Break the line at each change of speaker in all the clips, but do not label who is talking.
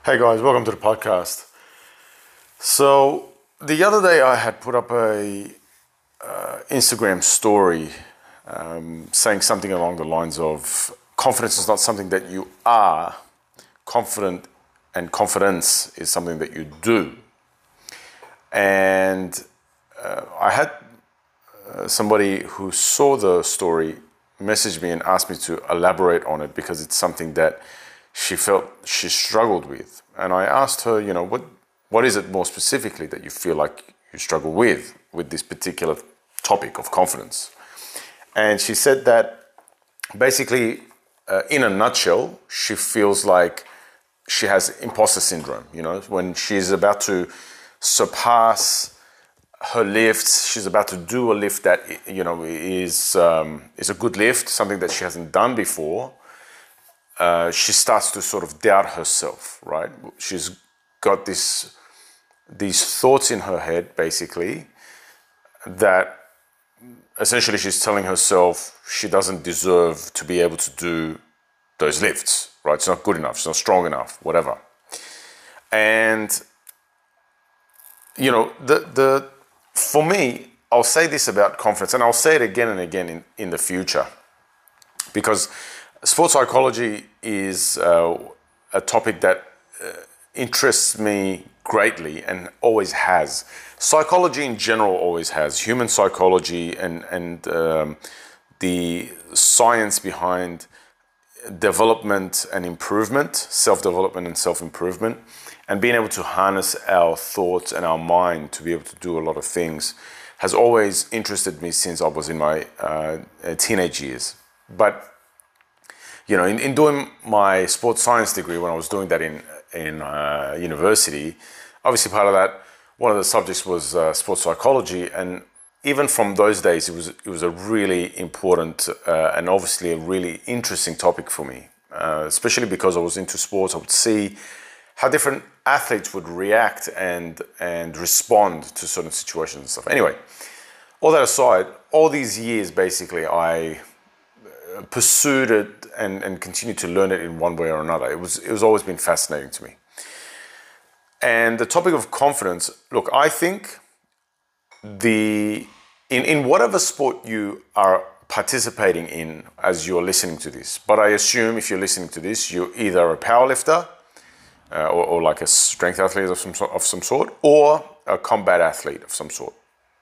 Hey guys, welcome to the podcast. So the other day I had put up a Instagram story saying something along the lines of confidence is not something that you are, confident and confidence is something that you do. And I had somebody who saw the story message me and asked me to elaborate on it because it's something that she felt she struggled with. And I asked her, what is it more specifically that you feel like you struggle with this particular topic of confidence? And she said that basically, in a nutshell, she feels like she has imposter syndrome. When she's about to surpass her lifts, she's about to do a lift that is a good lift, something that she hasn't done before. She starts to sort of doubt herself, right? She's got these thoughts in her head, basically, that essentially she's telling herself she doesn't deserve to be able to do those lifts, right? It's not good enough, it's not strong enough, whatever. And, for me, I'll say this about confidence, and I'll say it again and again in the future, because sports psychology is a topic that interests me greatly and always has. Psychology in general always has. Human psychology and the science behind development and improvement, self-development and self-improvement, and being able to harness our thoughts and our mind to be able to do a lot of things has always interested me since I was in my teenage years. But in doing my sports science degree, when I was doing that in university, obviously part of that, one of the subjects was sports psychology, and even from those days, it was a really important and obviously a really interesting topic for me, especially because I was into sports. I would see how different athletes would react and respond to certain situations and stuff. Anyway, all that aside, all these years basically I pursued it and continued to learn it in one way or another. It was always been fascinating to me. And the topic of confidence, look, I think in whatever sport you are participating in as you're listening to this, but I assume if you're listening to this, you're either a powerlifter or like a strength athlete of some sort, or a combat athlete of some sort.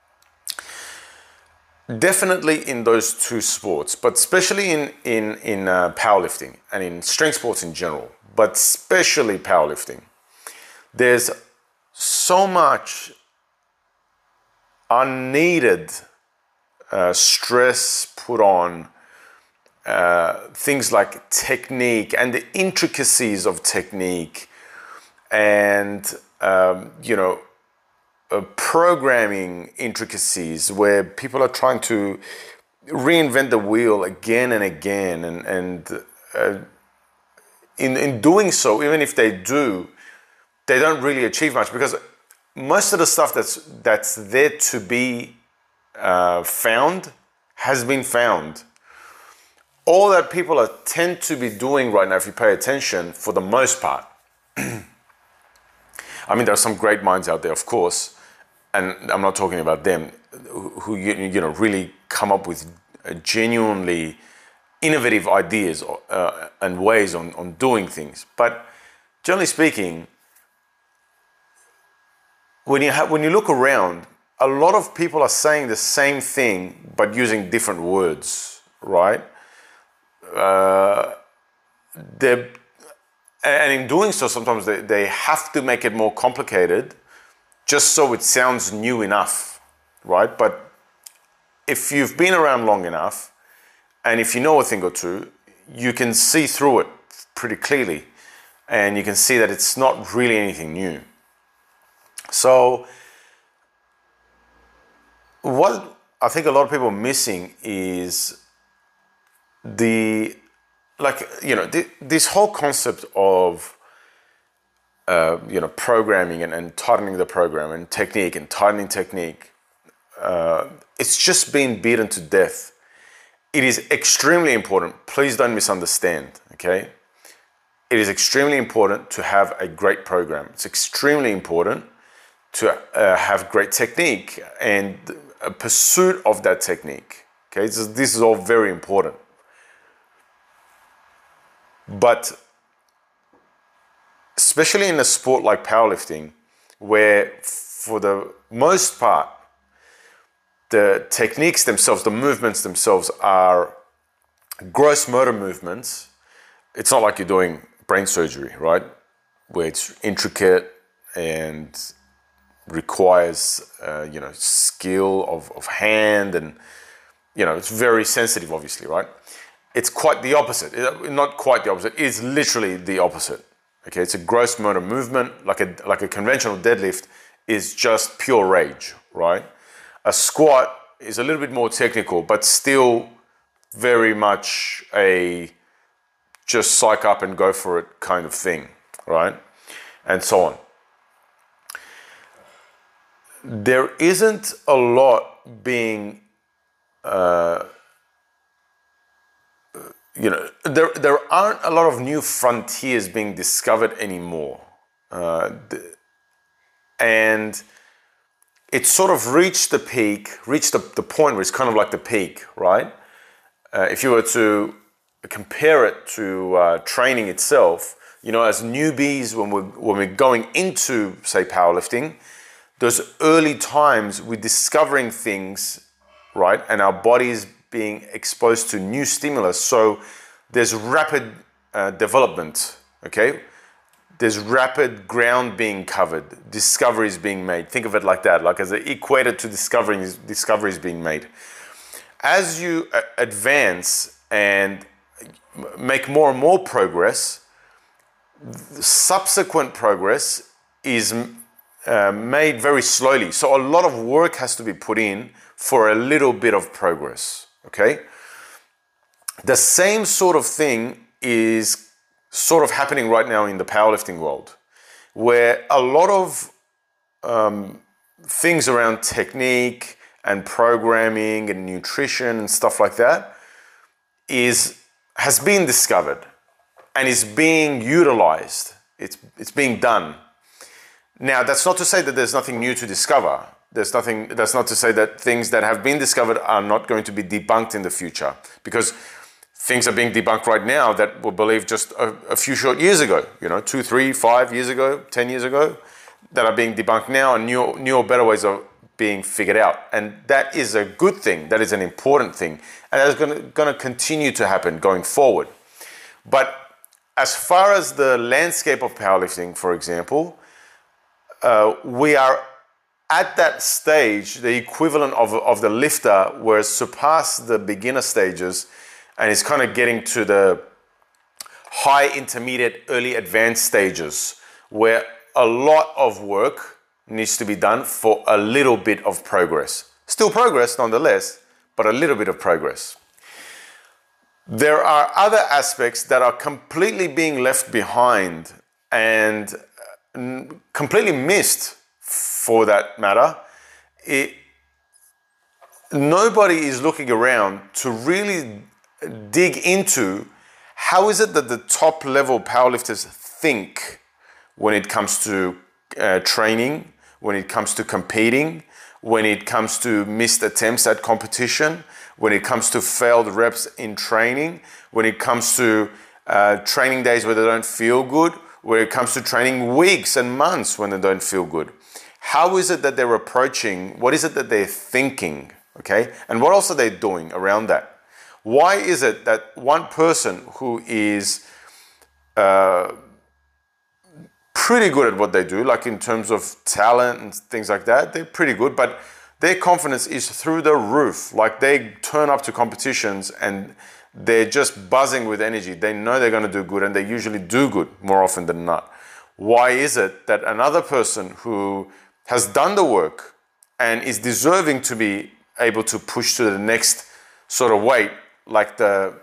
Definitely in those two sports, but especially in powerlifting and in strength sports in general, but especially powerlifting, there's so much unneeded stress put on things like technique and the intricacies of technique and programming intricacies where people are trying to reinvent the wheel again and again, and in doing so, even if they do, they don't really achieve much, because most of the stuff that's there to be found has been found. All that people tend to be doing right now, if you pay attention, for the most part, I mean, there are some great minds out there, of course, and I'm not talking about them, who really come up with genuinely innovative ideas and ways on doing things. But generally speaking, when you look around, a lot of people are saying the same thing but using different words, right? And in doing so, sometimes they have to make it more complicated just so it sounds new enough, right? But if you've been around long enough, and if you know a thing or two, you can see through it pretty clearly, and you can see that it's not really anything new. So what I think a lot of people are missing is this whole concept of programming and tightening the program and technique and tightening technique. It's just been beaten to death. It is extremely important. Please don't misunderstand, okay? it is extremely important to have a great program. It's extremely important to have great technique and a pursuit of that technique. Okay, so this is all very important. But especially in a sport like powerlifting, where for the most part, the techniques themselves, the movements themselves are gross motor movements. It's not like you're doing brain surgery, right? Where it's intricate and requires, skill of hand, and, it's very sensitive, obviously, right? It's quite the opposite. Not quite the opposite. It's literally the opposite. Okay, it's a gross motor movement. Like a conventional deadlift is just pure rage, right? A squat is a little bit more technical, but still very much a just psych up and go for it kind of thing, right? And so on. There isn't a lot being, there aren't a lot of new frontiers being discovered anymore. And it's sort of reached the point where it's kind of like the peak, right? If you were to compare it to training itself, as newbies, when we're going into, say, powerlifting, those early times we're discovering things, right? And our bodies being exposed to new stimulus. So there's rapid development, okay? There's rapid ground being covered, discoveries being made. Think of it like that, like as an equator to discoveries being made. As you advance and make more and more progress, subsequent progress is made very slowly. So a lot of work has to be put in for a little bit of progress, okay? The same sort of thing is sort of happening right now in the powerlifting world, where a lot of things around technique and programming and nutrition and stuff like that has been discovered and is being utilized. It's being done. Now, that's not to say that there's nothing new to discover. That's not to say that things that have been discovered are not going to be debunked in the future, because things are being debunked right now that were believed just a few short years ago, 2, 3, 5 years ago, 10 years ago, that are being debunked now, and newer, better ways are being figured out. And that is a good thing. That is an important thing. And that is going to continue to happen going forward. But as far as the landscape of powerlifting, for example, we are at that stage, the equivalent of the lifter, where it's surpassed the beginner stages and is kind of getting to the high, intermediate, early advanced stages, where a lot of work needs to be done for a little bit of progress. Still progress nonetheless, but a little bit of progress. There are other aspects that are completely being left behind and completely missed, for that matter. Nobody is looking around to really dig into how is it that the top level powerlifters think when it comes to training, when it comes to competing, when it comes to missed attempts at competition, when it comes to failed reps in training, when it comes to training days where they don't feel good, when it comes to training weeks and months when they don't feel good. How is it that they're approaching? What is it that they're thinking? Okay, and what else are they doing around that? Why is it that one person who is pretty good at what they do, like in terms of talent and things like that, they're pretty good, but their confidence is through the roof. Like they turn up to competitions and they're just buzzing with energy. They know they're going to do good, and they usually do good more often than not. Why is it that another person who has done the work and is deserving to be able to push to the next sort of weight, like the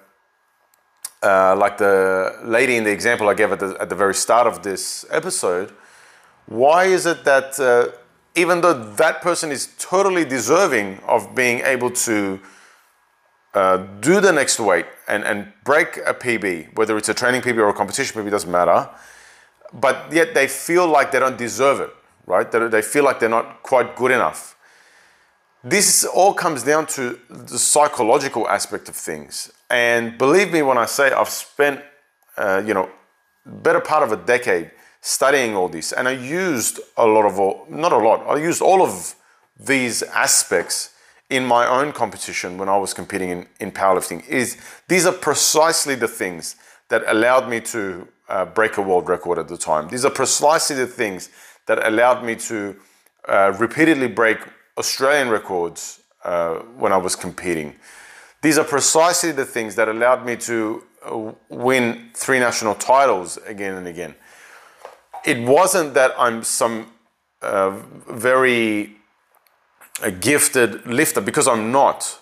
lady in the example I gave at the very start of this episode, why is it that even though that person is totally deserving of being able to do the next weight and break a PB, whether it's a training PB or a competition PB, doesn't matter, but yet they feel like they don't deserve it, right? They feel like they're not quite good enough. This all comes down to the psychological aspect of things. And believe me when I say I've spent, better part of a decade studying all this. And I used I used all of these aspects in my own competition when I was competing in powerlifting. These are precisely the things that allowed me to break a world record at the time. These are precisely the things that allowed me to repeatedly break Australian records when I was competing. These are precisely the things that allowed me to win 3 national titles again and again. It wasn't that I'm some very gifted lifter, because I'm not.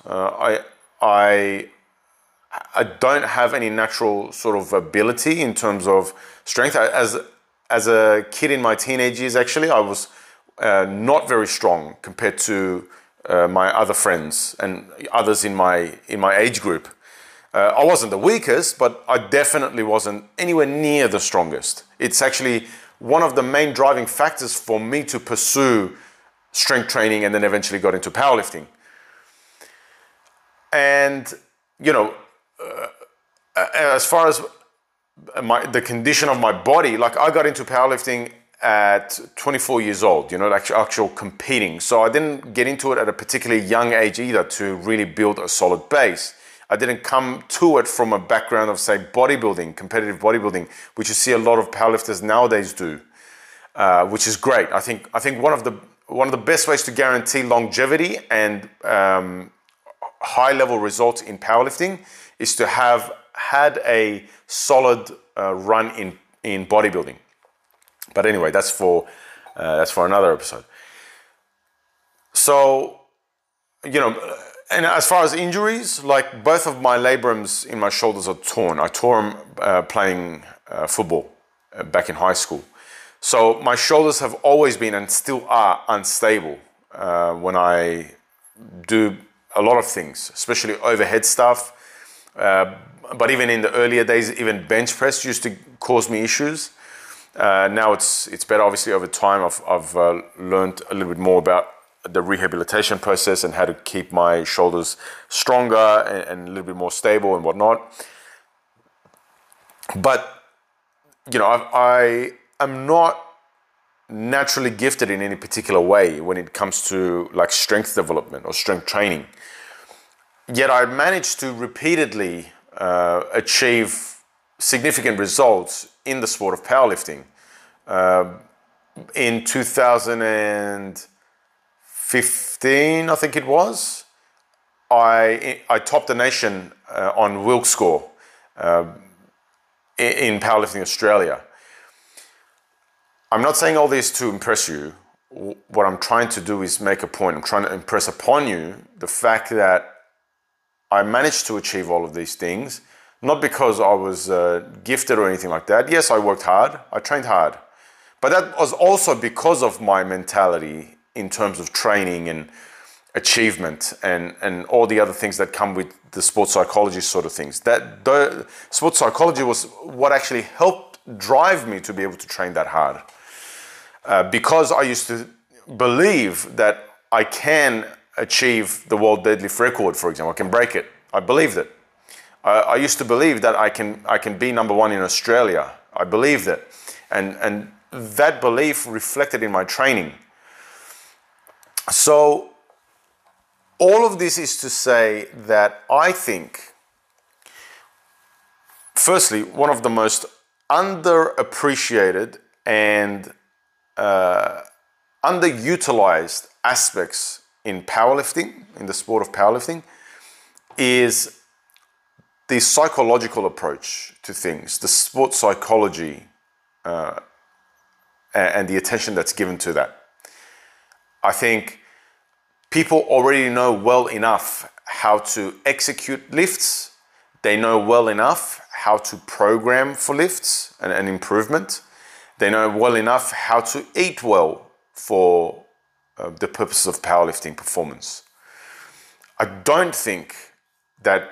I don't have any natural sort of ability in terms of strength. As a kid in my teenage years, actually, I was not very strong compared to my other friends and others in my age group. I wasn't the weakest, but I definitely wasn't anywhere near the strongest. It's actually one of the main driving factors for me to pursue strength training and then eventually got into powerlifting. And, as far as the condition of my body, like I got into powerlifting at 24 years old, actual competing. So I didn't get into it at a particularly young age either to really build a solid base. I didn't come to it from a background of, say, bodybuilding, competitive bodybuilding, which you see a lot of powerlifters nowadays do, which is great. I think one of the best ways to guarantee longevity and high level results in powerlifting is to have had a solid run in bodybuilding. But anyway, that's for another episode. So, and as far as injuries, like both of my labrums in my shoulders are torn. I tore them playing football back in high school. So my shoulders have always been and still are unstable when I do a lot of things, especially overhead stuff. But even in the earlier days, even bench press used to cause me issues. Now it's better. Obviously, over time, I've learned a little bit more about the rehabilitation process and how to keep my shoulders stronger and a little bit more stable and whatnot. But I am not naturally gifted in any particular way when it comes to like strength development or strength training. Yet I managed to repeatedly achieve significant results in the sport of powerlifting. In 2015, I think it was, I topped the nation on Wilks score in Powerlifting Australia. I'm not saying all this to impress you. What I'm trying to do is make a point. I'm trying to impress upon you the fact that I managed to achieve all of these things, not because I was gifted or anything like that. Yes, I worked hard. I trained hard. But that was also because of my mentality in terms of training and achievement and all the other things that come with the sports psychology sort of things. The sports psychology was what actually helped drive me to be able to train that hard. Because I used to believe that I can achieve the world deadlift record, for example. I can break it. I believed it. I used to believe that I can be number 1 in Australia. I believed it. And that belief reflected in my training. So all of this is to say that I think, firstly, one of the most underappreciated and underutilized aspects in powerlifting, in the sport of powerlifting, is the psychological approach to things, the sports psychology, and the attention that's given to that. I think people already know well enough how to execute lifts. They know well enough how to program for lifts and improvement. They know well enough how to eat well for the purposes of powerlifting performance. I don't think that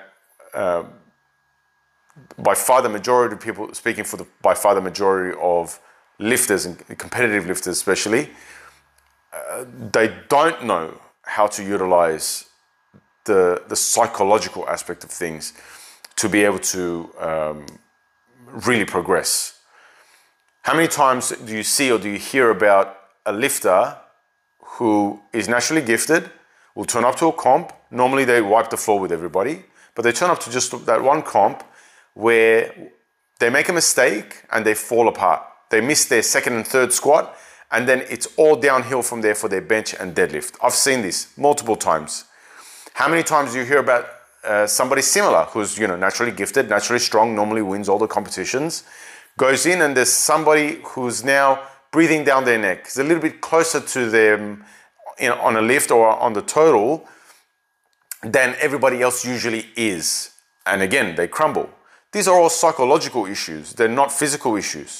by far the majority of people, speaking for by far the majority of lifters and competitive lifters especially, they don't know how to utilize the psychological aspect of things to be able to really progress. How many times do you see or do you hear about a lifter who is naturally gifted, will turn up to a comp, normally they wipe the floor with everybody, but they turn up to just that one comp where they make a mistake and they fall apart. They miss their second and third squat, and then it's all downhill from there for their bench and deadlift. I've seen this multiple times. How many times do you hear about somebody similar who's naturally gifted, naturally strong, normally wins all the competitions, goes in and there's somebody who's now breathing down their neck, is a little bit closer to them on a lift or on the total than everybody else usually is. And again, they crumble. These are all psychological issues. They're not physical issues.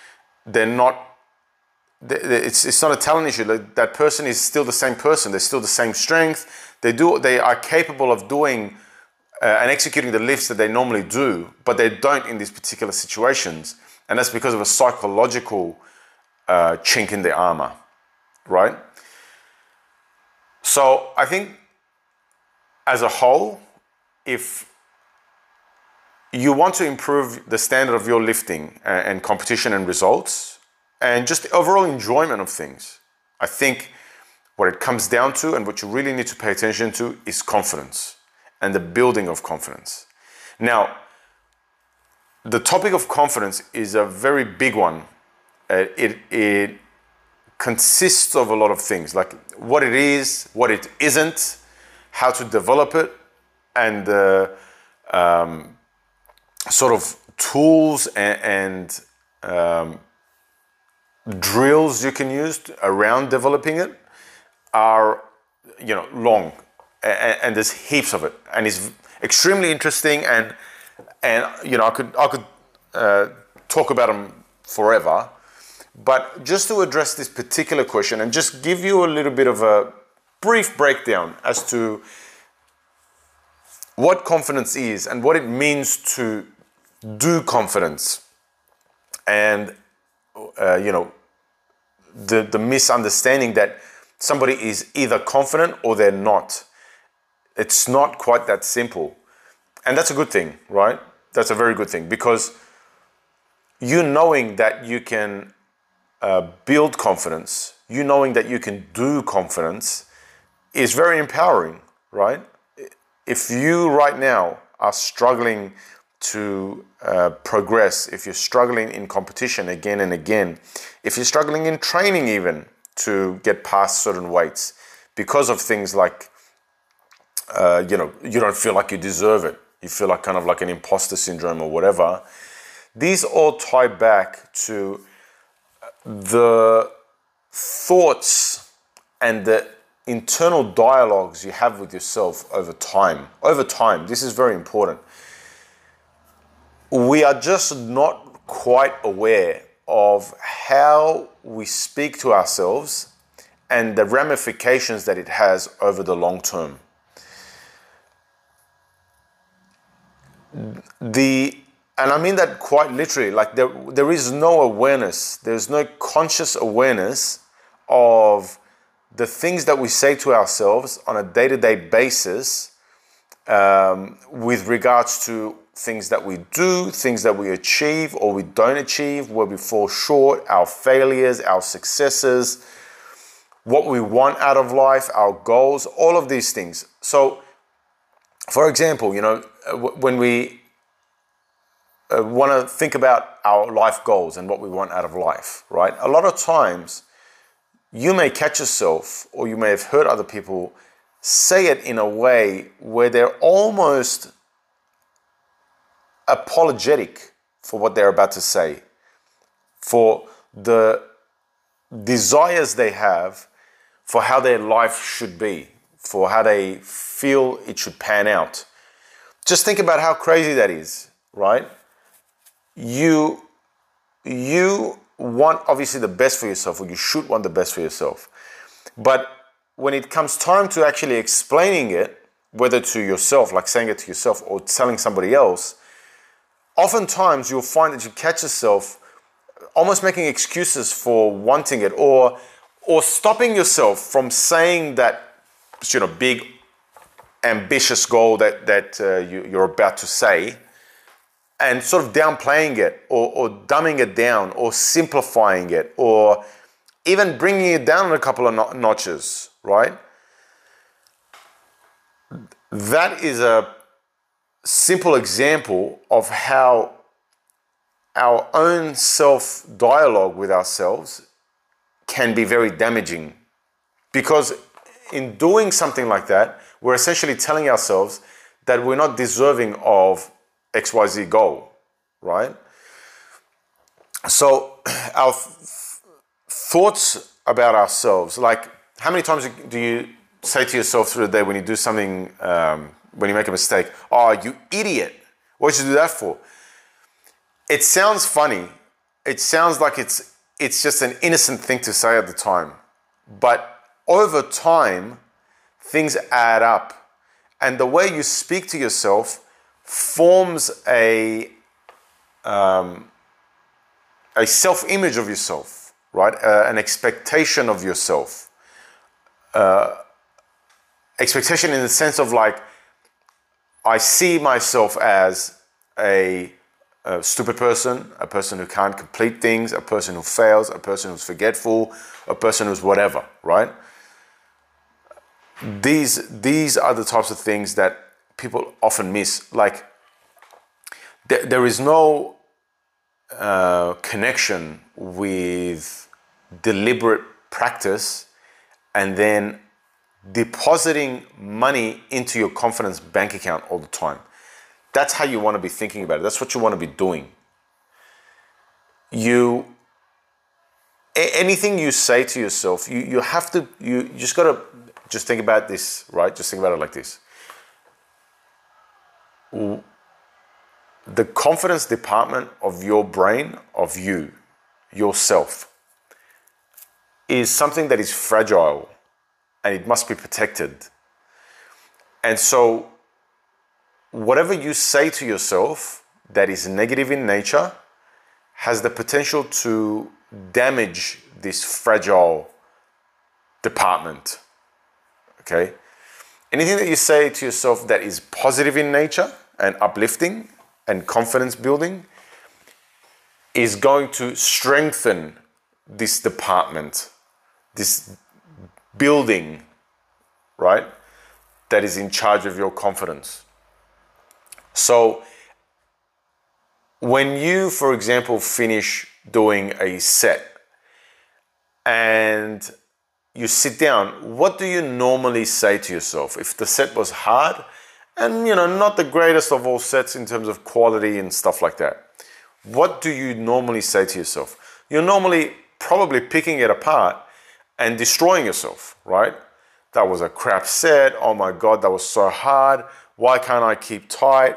It's not a talent issue. That person is still the same person. They're still the same strength. They are capable of doing and executing the lifts that they normally do, but they don't in these particular situations. And that's because of a psychological chink in the armor, right? So I think as a whole, if you want to improve the standard of your lifting and competition and results and just the overall enjoyment of things, I think what it comes down to and what you really need to pay attention to is confidence and the building of confidence. Now, the topic of confidence is a very big one. It consists of a lot of things, like what it is, what it isn't, how to develop it, and sort of tools and drills you can use around developing it are long, and there's heaps of it, and it's extremely interesting, and I could talk about them forever. But just to address this particular question and just give you a little bit of a brief breakdown as to what confidence is and what it means to do confidence, and the misunderstanding that somebody is either confident or they're not. It's not quite that simple, and that's a good thing, right? That's a very good thing, because you knowing that you can build confidence, you knowing that you can do confidence is very empowering, right? If you right now are struggling to progress, if you're struggling in competition again and again, if you're struggling in training even to get past certain weights because of things like, you don't feel like you deserve it, you feel like kind of like an imposter syndrome or whatever, these all tie back to the thoughts and the internal dialogues you have with yourself over time. Over time, this is very important. We are just not quite aware of how we speak to ourselves and the ramifications that it has over the long term. And I mean that quite literally, like there is no awareness, there's no conscious awareness of the things that we say to ourselves on a day-to-day basis with regards to things that we do, things that we achieve or we don't achieve, where we fall short, our failures, our successes, what we want out of life, our goals, all of these things. So, for example, when we want to think about our life goals and what we want out of life, right? A lot of times you may catch yourself, or you may have heard other people say it in a way where they're almost apologetic for what they're about to say, for the desires they have for how their life should be, for how they feel it should pan out. Just think about how crazy that is, right? You want obviously the best for yourself, or you should want the best for yourself. But when it comes time to actually explaining it, whether to yourself, like saying it to yourself, or telling somebody else, oftentimes you'll find that you catch yourself almost making excuses for wanting it, or stopping yourself from saying that, big ambitious goal that you're about to say, and sort of downplaying it, or dumbing it down, or simplifying it, or even bringing it down a couple of notches, right? That is a simple example of how our own self-dialogue with ourselves can be very damaging. Because in doing something like that, we're essentially telling ourselves that we're not deserving of XYZ goal, right? So our thoughts about ourselves, like how many times do you say to yourself through the day when you do something, when you make a mistake, "Oh, you idiot, what did you do that for?" It sounds funny. It sounds like it's just an innocent thing to say at the time. But over time, things add up. And the way you speak to yourself forms a self-image of yourself, right? An expectation of yourself. Expectation in the sense of like, I see myself as a stupid person, a person who can't complete things, a person who fails, a person who's forgetful, a person who's whatever, right? These are the types of things that people often miss. Like, there is no connection with deliberate practice and then depositing money into your confidence bank account all the time. That's how you want to be thinking about it. That's what you want to be doing. Anything you say to yourself, you just got to just think about this, right? Just think about it like this. The confidence department of your brain, of yourself, is something that is fragile and it must be protected. And so whatever you say to yourself that is negative in nature has the potential to damage this fragile department, okay? Anything that you say to yourself that is positive in nature and uplifting and confidence building is going to strengthen this department, this building, right, that is in charge of your confidence. So when you, for example, finish doing a set and you sit down, what do you normally say to yourself? If the set was hard and, not the greatest of all sets in terms of quality and stuff like that, what do you normally say to yourself? You're normally probably picking it apart and destroying yourself, right? That was a crap set. Oh my God, that was so hard. Why can't I keep tight?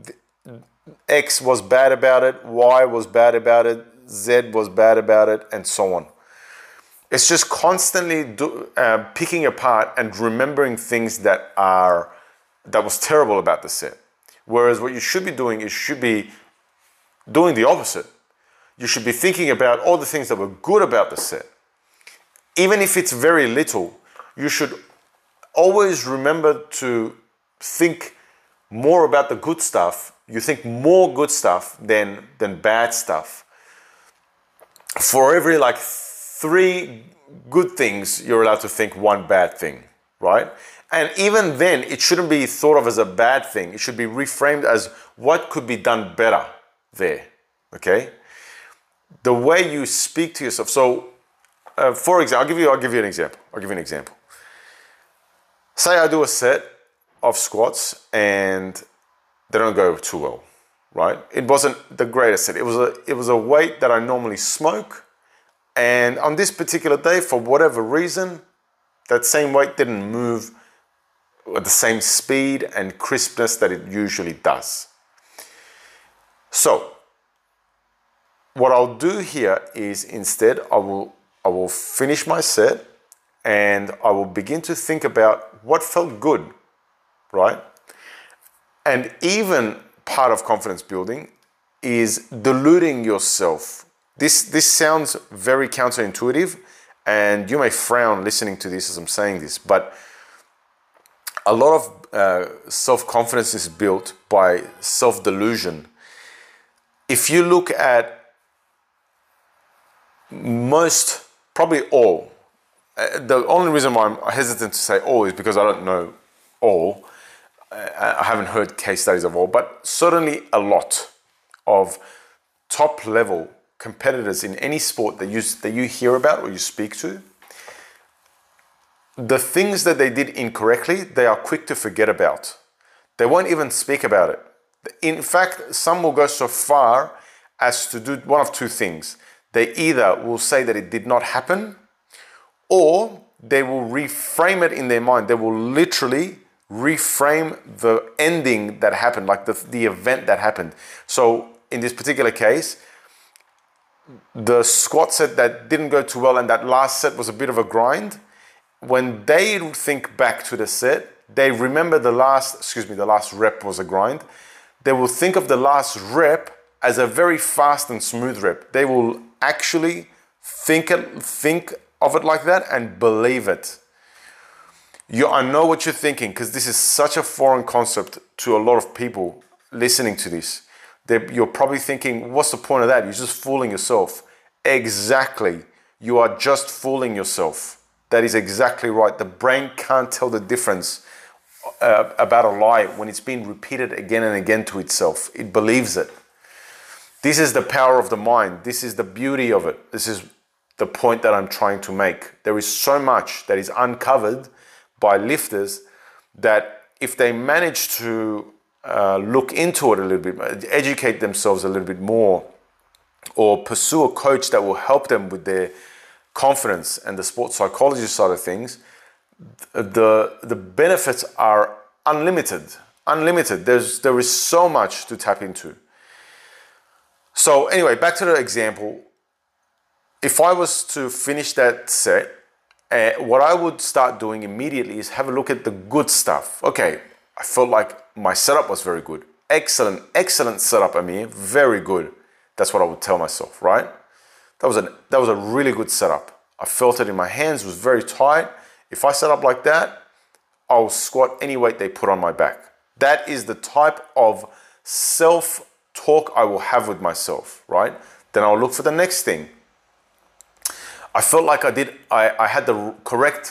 X was bad about it. Y was bad about it. Z was bad about it, and so on. It's just constantly picking apart and remembering things that was terrible about the set. Whereas what you should be doing is you should be doing the opposite. You should be thinking about all the things that were good about the set. Even if it's very little, you should always remember to think more about the good stuff. You think more good stuff than bad stuff. For every 3 good things, you're allowed to think 1 bad thing, right? And even then, it shouldn't be thought of as a bad thing. It should be reframed as what could be done better there, okay? The way you speak to yourself. So, for example, I'll give you an example. Say I do a set of squats and they don't go too well, right? It wasn't the greatest set. It was a weight that I normally smoke, and on this particular day, for whatever reason, that same weight didn't move at the same speed and crispness that it usually does. So, what I'll do here is instead I will finish my set and I will begin to think about what felt good, right? And even part of confidence building is deluding yourself. This sounds very counterintuitive, and you may frown listening to this as I'm saying this, but a lot of self-confidence is built by self-delusion. If you look at most, probably all, the only reason why I'm hesitant to say all is because I don't know all. I haven't heard case studies of all, but certainly a lot of top level competitors in any sport that you hear about or you speak to, the things that they did incorrectly, they are quick to forget about. They won't even speak about it. In fact, some will go so far as to do one of two things. They either will say that it did not happen, or they will reframe it in their mind. They will literally reframe the ending that happened, like the event that happened. So in this particular case, the squat set that didn't go too well and that last set was a bit of a grind, when they think back to the set, they remember the last rep was a grind. They will think of the last rep as a very fast and smooth rep. They will actually think of it like that and believe it. I know what you're thinking, because this is such a foreign concept to a lot of people listening to this. You're probably thinking, what's the point of that? You're just fooling yourself. Exactly. You are just fooling yourself. That is exactly right. The brain can't tell the difference about a lie when it's been repeated again and again to itself. It believes it. This is the power of the mind. This is the beauty of it. This is the point that I'm trying to make. There is so much that is uncovered by lifters that if they manage to look into it a little bit, educate themselves a little bit more, or pursue a coach that will help them with their confidence and the sports psychology side of things, the benefits are unlimited. There is so much to tap into. So anyway, back to the example. If I was to finish that set, what I would start doing immediately is have a look at the good stuff. Okay, I felt like my setup was very good. Excellent setup, Amir. Very good. That's what I would tell myself, right? That was a really good setup. I felt it in my hands, it was very tight. If I set up like that, I'll squat any weight they put on my back. That is the type of self-talk I will have with myself, right? Then I'll look for the next thing. I felt like I had the correct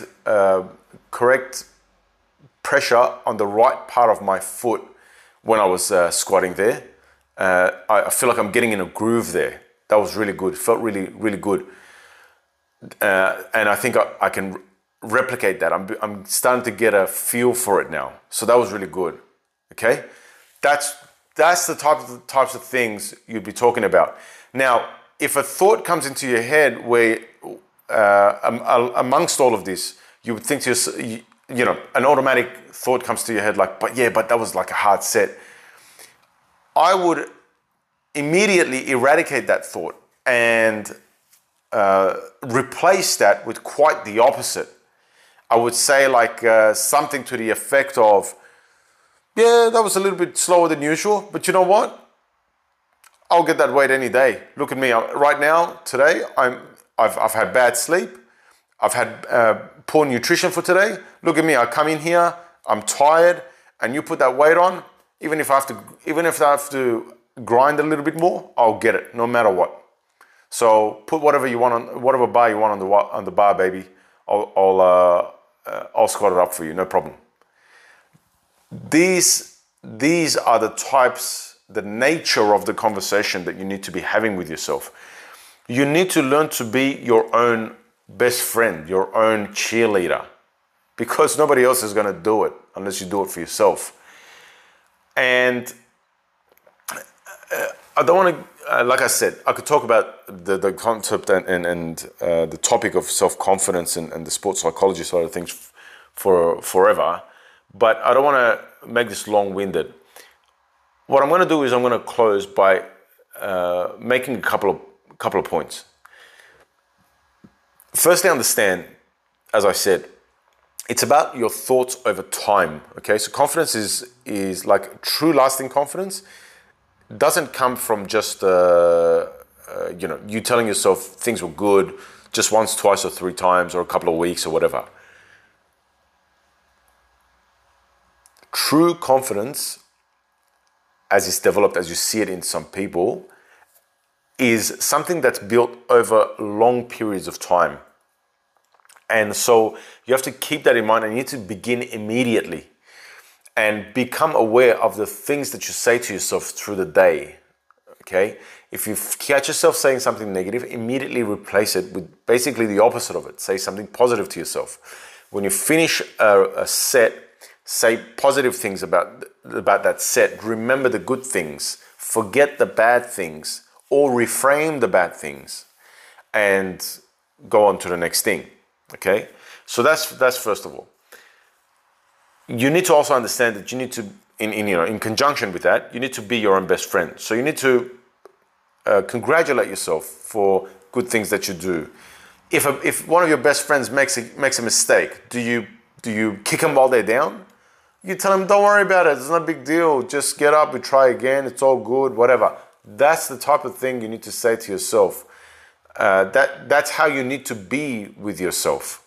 pressure on the right part of my foot when I was squatting there. I feel like I'm getting in a groove there. That was really good. It felt really, really good. And I think I can replicate that. I'm starting to get a feel for it now. So that was really good. Okay? That's the types of things you'd be talking about. Now, if a thought comes into your head where amongst all of this, you would think to yourself, an automatic thought comes to your head like, but that was like a hard set. I would immediately eradicate that thought and replace that with quite the opposite. I would say like something to the effect of, yeah, that was a little bit slower than usual, but you know what? I'll get that weight any day. Look at me right now. Today, I've had bad sleep. I've had poor nutrition for today. Look at me. I come in here. I'm tired, and you put that weight on. Even if I have to grind a little bit more, I'll get it, no matter what. So put whatever you want on, whatever bar you want on the bar, baby. I'll squat it up for you, no problem. These are the types, the nature of the conversation that you need to be having with yourself. You need to learn to be your own best friend, your own cheerleader, because nobody else is going to do it unless you do it for yourself. And I don't want to, like I said, I could talk about the concept and the topic of self-confidence and the sports psychology side of things for forever, but I don't want to make this long-winded. What I'm going to do is I'm going to close by making a couple of points. Firstly, understand, as I said, it's about your thoughts over time. Okay, so confidence is like true lasting confidence doesn't come from just you telling yourself things were good just once, twice, or three times, or a couple of weeks, or whatever. True confidence, as it's developed, as you see it in some people, is something that's built over long periods of time. And so you have to keep that in mind, and you need to begin immediately and become aware of the things that you say to yourself through the day. Okay? If you catch yourself saying something negative, immediately replace it with basically the opposite of it. Say something positive to yourself. When you finish a set, say positive things about that set. Remember the good things. Forget the bad things, or reframe the bad things, and go on to the next thing. Okay? So that's first of all. You need to also understand that you need to, in conjunction with that, you need to be your own best friend. So you need to congratulate yourself for good things that you do. If one of your best friends makes a mistake, do you kick them while they're down? You tell them, don't worry about it. It's not a big deal. Just get up and try again. It's all good, whatever. That's the type of thing you need to say to yourself. That's how you need to be with yourself.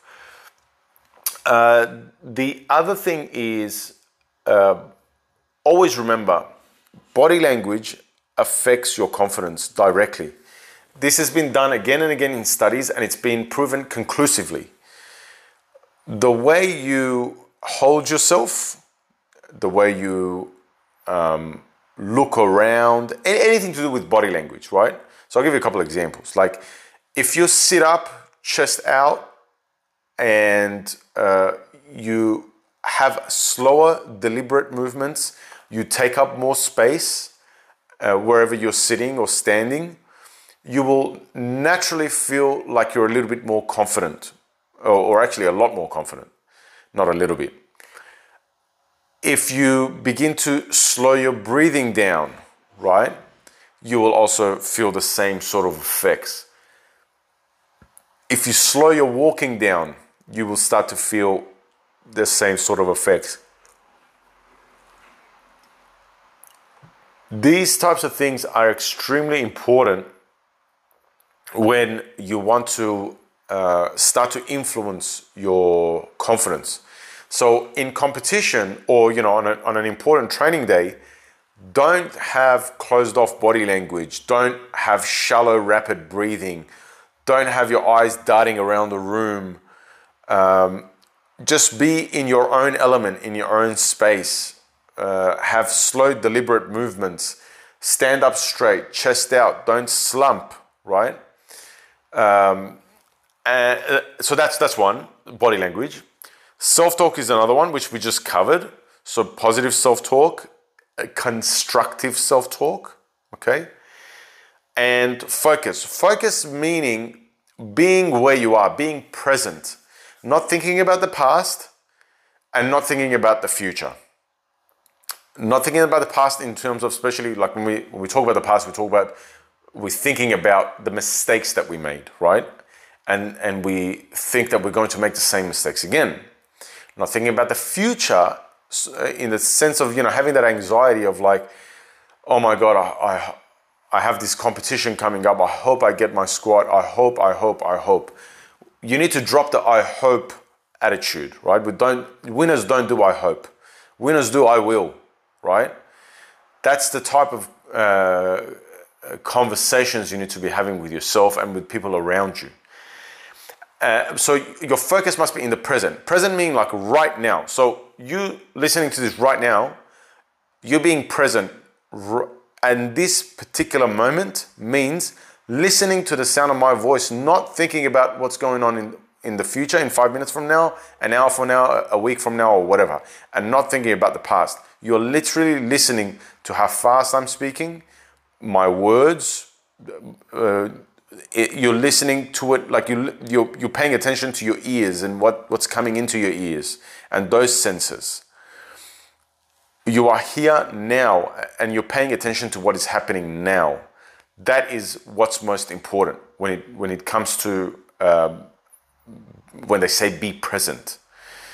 The other thing is, always remember, body language affects your confidence directly. This has been done again and again in studies, and it's been proven conclusively. The way you hold yourself, the way you look around, anything to do with body language, right? So I'll give you a couple of examples. Like if you sit up, chest out, and you have slower, deliberate movements, you take up more space wherever you're sitting or standing, you will naturally feel like you're a little bit more confident, or actually a lot more confident, not a little bit. If you begin to slow your breathing down, right, you will also feel the same sort of effects. If you slow your walking down, you will start to feel the same sort of effects. These types of things are extremely important when you want to start to influence your confidence. So in competition, or on an important training day, don't have closed off body language. Don't have shallow, rapid breathing. Don't have your eyes darting around the room. Just be in your own element, in your own space. Have slow, deliberate movements. Stand up straight, chest out. Don't slump, right? So that's one, body language. Self-talk is another one, which we just covered. So positive self-talk, constructive self-talk, okay? And focus. Focus meaning being where you are, being present, not thinking about the past and not thinking about the future. Not thinking about the past in terms of, especially like when we talk about the past, we're thinking about the mistakes that we made, right? And we think that we're going to make the same mistakes again. Not thinking about the future in the sense of, having that anxiety of like, oh my God, I have this competition coming up. I hope I get my squat. I hope. You need to drop the I hope attitude, right? Winners don't do I hope. Winners do I will, right? That's the type of conversations you need to be having with yourself and with people around you. So your focus must be in the present. Present meaning like right now. So you listening to this right now, you're being present. And this particular moment means listening to the sound of my voice, not thinking about what's going on in the future, in 5 minutes from now, an hour from now, a week from now, or whatever, and not thinking about the past. You're literally listening to how fast I'm speaking, my words. You're listening to it like you're paying attention to your ears and what's coming into your ears and those senses. You are here now and you're paying attention to what is happening now. That is what's most important when it comes to when they say be present.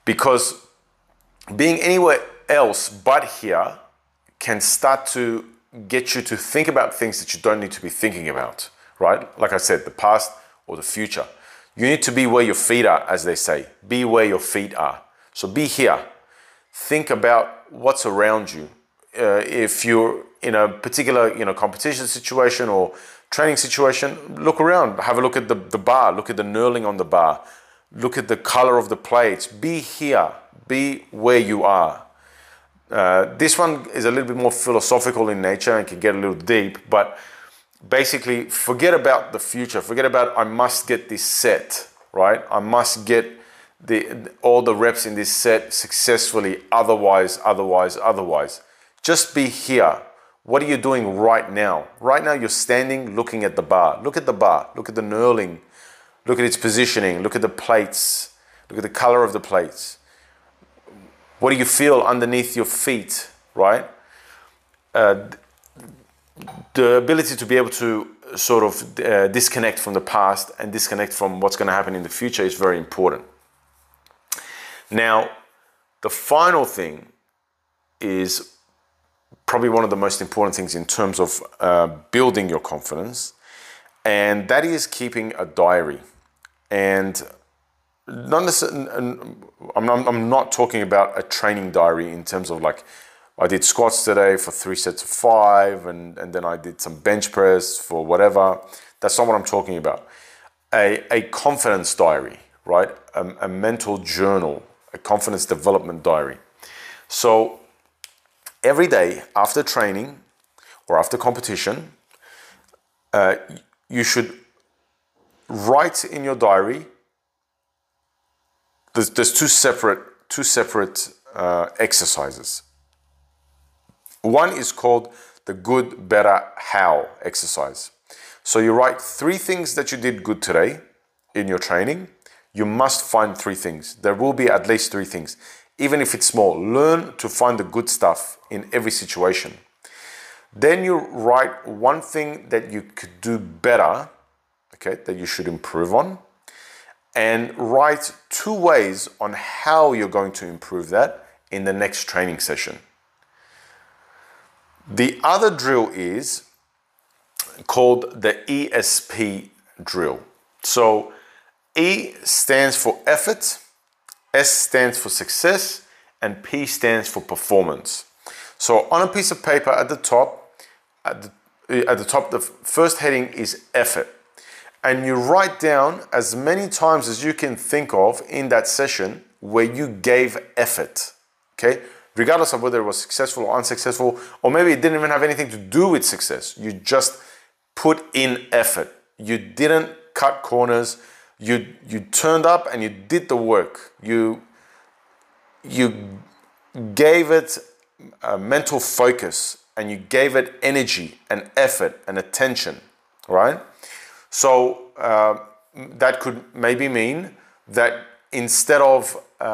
because being anywhere else but here can start to get you to think about things that you don't need to be thinking about, right? Like I said, the past or the future. You need to be where your feet are, as they say. Be where your feet are. So be here. Think about what's around you. If you're in a particular, competition situation or training situation, look around. Have a look at the bar. Look at the knurling on the bar. Look at the color of the plates. Be here. Be where you are. This one is a little bit more philosophical in nature and can get a little deep, but basically forget about the future. Forget about I must get this set, right? I must get all the reps in this set successfully, otherwise. Just be here. What are you doing right now? Right now you're standing looking at the bar. Look at the bar. Look at the knurling. Look at its positioning. Look at the plates. Look at the color of the plates. What do you feel underneath your feet, right? The ability to be able to sort of disconnect from the past and disconnect from what's going to happen in the future is very important. Now, the final thing is probably one of the most important things in terms of building your confidence, and that is keeping a diary. And not necessarily, I'm not talking about a training diary in terms of like, I did squats today for 3 sets of 5, and then I did some bench press for whatever. That's not what I'm talking about. A confidence diary, right? A mental journal, a confidence development diary. So every day after training or after competition, you should write in your diary. There's two separate exercises. One is called the good, better, how exercise. So you write 3 things that you did good today in your training. You must find 3 things. There will be at least 3 things. Even if it's small, learn to find the good stuff in every situation. Then you write 1 thing that you could do better, okay, that you should improve on, and write 2 ways on how you're going to improve that in the next training session. The other drill is called the ESP drill. So E stands for effort, S stands for success, and P stands for performance. So on a piece of paper at the top, the first heading is effort. And you write down as many times as you can think of in that session where you gave effort, okay? Regardless of whether it was successful or unsuccessful, or maybe it didn't even have anything to do with success. You just put in effort. You didn't cut corners. You turned up and you did the work. You gave it a mental focus, and you gave it energy and effort and attention, right? So that could maybe mean that instead of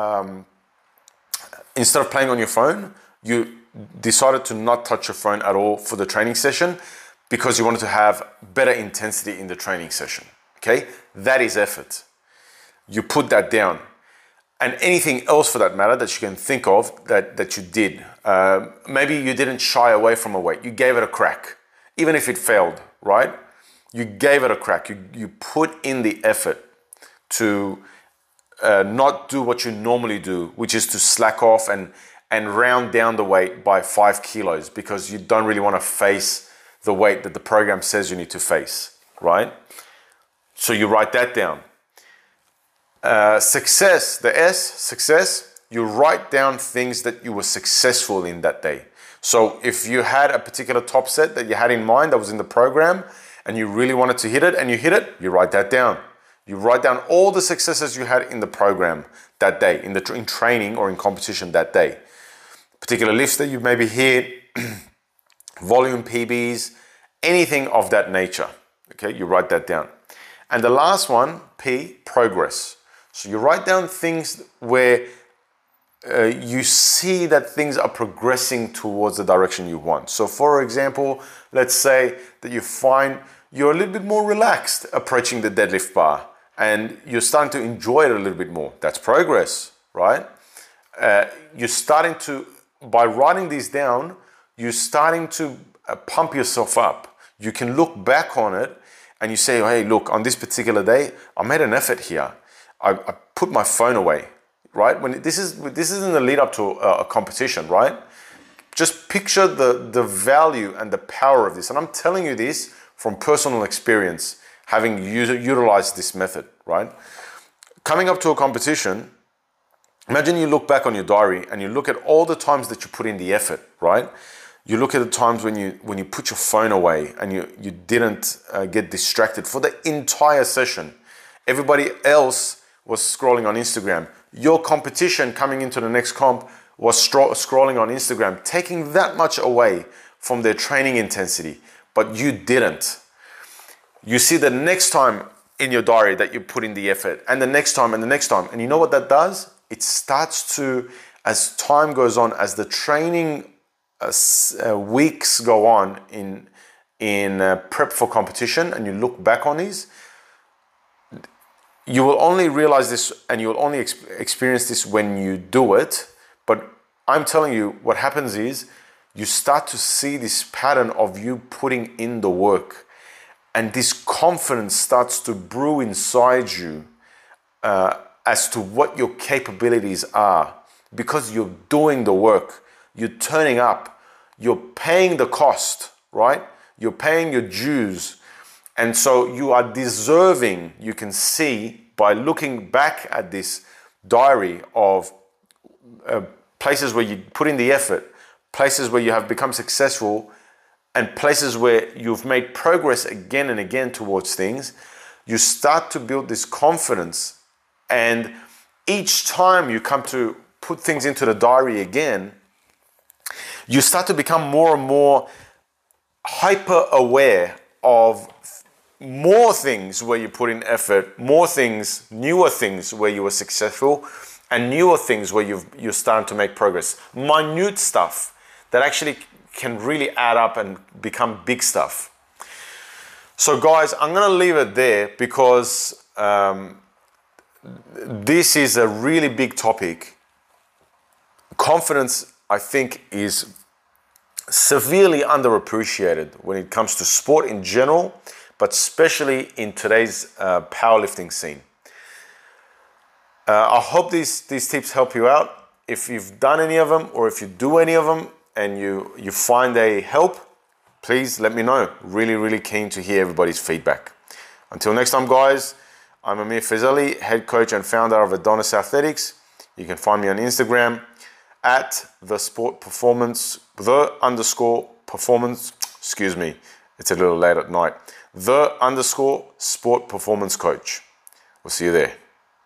playing on your phone, you decided to not touch your phone at all for the training session because you wanted to have better intensity in the training session, okay? That is effort. You put that down. And anything else for that matter that you can think of that you did. Maybe you didn't shy away from a weight. You gave it a crack, even if it failed, right? You gave it a crack. You put in the effort to not do what you normally do, which is to slack off and round down the weight by 5 kilos because you don't really want to face the weight that the program says you need to face, right? So you write that down. Success, the S, success, you write down things that you were successful in that day. So if you had a particular top set that you had in mind that was in the program and you really wanted to hit it and you hit it, you write that down. You write down all the successes you had in the program that day, in training or in competition that day. Particular lifts that you maybe hit, volume PBs, anything of that nature. Okay, you write that down. And the last one, P, progress. So you write down things where you see that things are progressing towards the direction you want. So for example, let's say that you find you're a little bit more relaxed approaching the deadlift bar and you're starting to enjoy it a little bit more. That's progress, right? you're starting to, by writing these down, you're starting to pump yourself up. You can look back on it and you say, hey, look, on this particular day, I made an effort here. I put my phone away, right? When this is in the lead up to a competition, right? Just picture the value and the power of this. And I'm telling you this from personal experience, having utilized this method, right? Coming up to a competition, imagine you look back on your diary and you look at all the times that you put in the effort, right? You look at the times when you put your phone away and you didn't get distracted for the entire session. Everybody else was scrolling on Instagram. Your competition coming into the next comp was scrolling on Instagram, taking that much away from their training intensity, but you didn't. You see the next time in your diary that you put in the effort, and the next time and the next time. And you know what that does? It starts to, as time goes on, as the training weeks go on in prep for competition, and you look back on these, you will only realize this and you will only experience this when you do it. But I'm telling you, what happens is you start to see this pattern of you putting in the work, and this confidence starts to brew inside you as to what your capabilities are, because you're doing the work, you're turning up, you're paying the cost, right? You're paying your dues. And so you are deserving, you can see by looking back at this diary of places where you put in the effort, places where you have become successful, and places where you've made progress again and again towards things. You start to build this confidence, and each time you come to put things into the diary again, you start to become more and more hyper aware of more things where you put in effort, more things, newer things where you were successful, and newer things where you're starting to make progress. Minute stuff that actually can really add up and become big stuff. So guys, I'm gonna leave it there because this is a really big topic. Confidence, I think, is severely underappreciated when it comes to sport in general, but especially in today's powerlifting scene. I hope these tips help you out. If you've done any of them, or if you do any of them and you find they help, please let me know. Really, really keen to hear everybody's feedback. Until next time, guys, I'm Amir Fazeli, head coach and founder of Adonis Athletics. You can find me on Instagram at _performance, excuse me, it's a little late at night, _sport performance coach. We'll see you there.